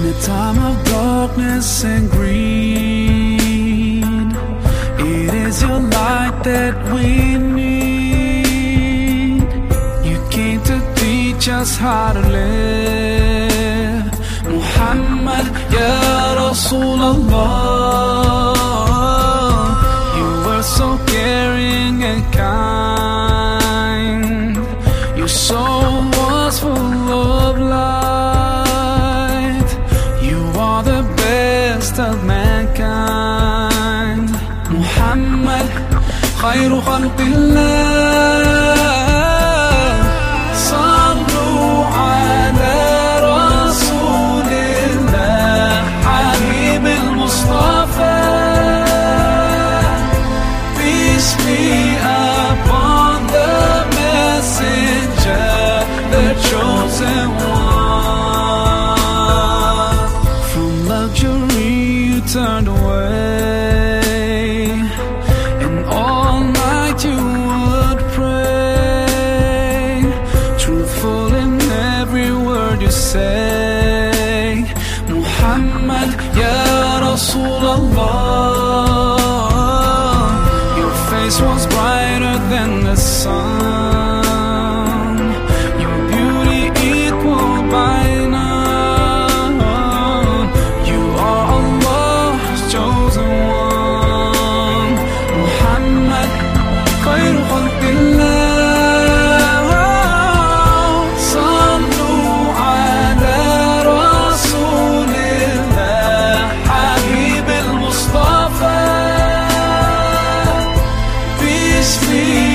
In a time of darkness and greed, it is your light that we need. You came to teach us how to live. Muhammad, Ya Rasulullah, you were so caring and kind. Your soul was full of light. You are the best of mankind. Muhammad, khayru khalqillah. Chosen one. From luxury you turned away, and all night you would pray, truthful in every word you say. Muhammad, Ya Rasulullah, your face was brighter than the sun. Peace be